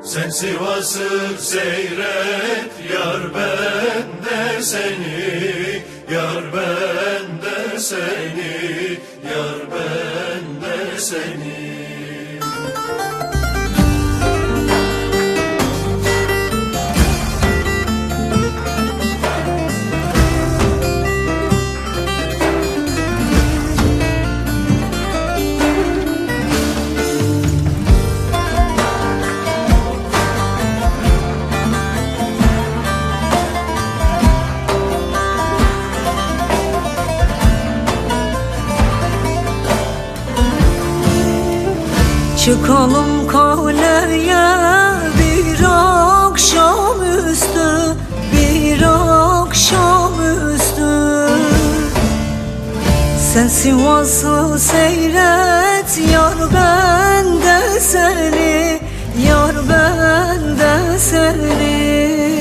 Sen Sivas'ı seyret, yar ben de seni, yar ben de seni, yar ben de seni. Çıkalım kaleye bir akşamüstü, bir akşamüstü. Sen Sivas'ı seyret, yar ben de seni, yar ben de seni.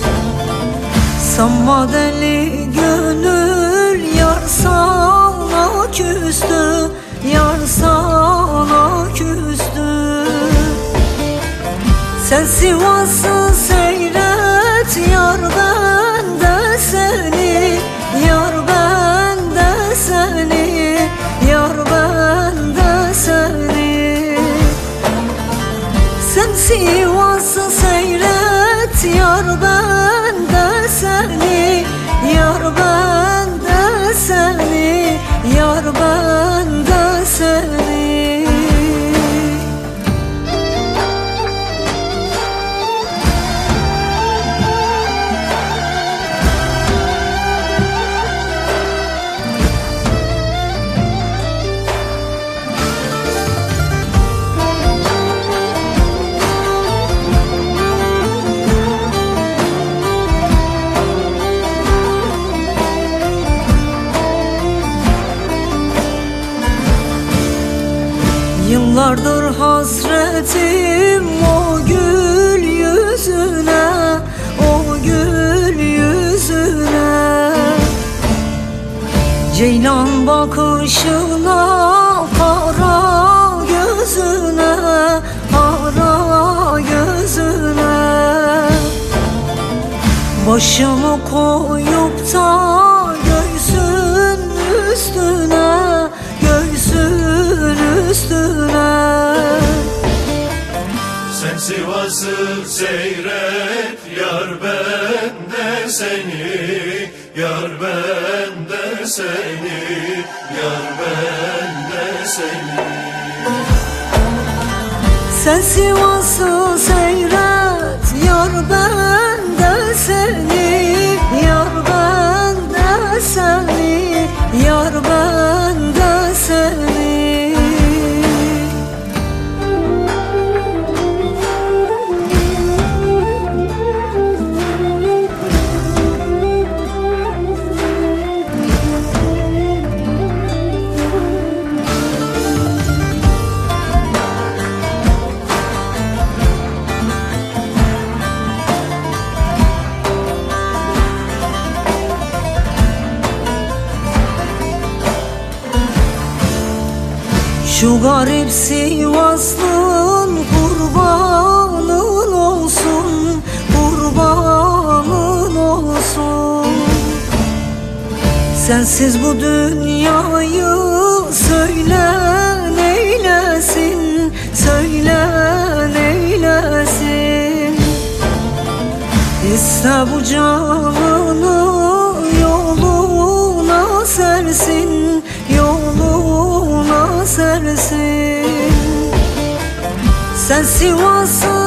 Sanma deli gönül yar sana küstü, yar sana küstü. Sen Sivas'ı seyret, yar ben de seni, yar ben de seni, yar ben de seni. Sen Sivas'ı seyret, yar ben de seni, yar ben de seni, yar ben de seni. Yıllardır hasretim o gül yüzüne, o gül yüzüne. Ceylan bakışına, kara gözüne, kara gözüne. Başımı koyup da göğsün üstüne, göğsün üstüne. Sen Sivas'ı seyret, yar ben de seni, yar ben de seni, yar ben de seni. Sen Sivas'ı seyret, yar ben de seni, yar ben de seni, yar ben de seni. Şu garip Sivaslın kurbanın olsun, kurbanın olsun. Sensiz bu dünyayı söyle neylesin, söyle neylesin. İste bu canını yoluna sersin, yoluna sersin. Sen Sivas'ı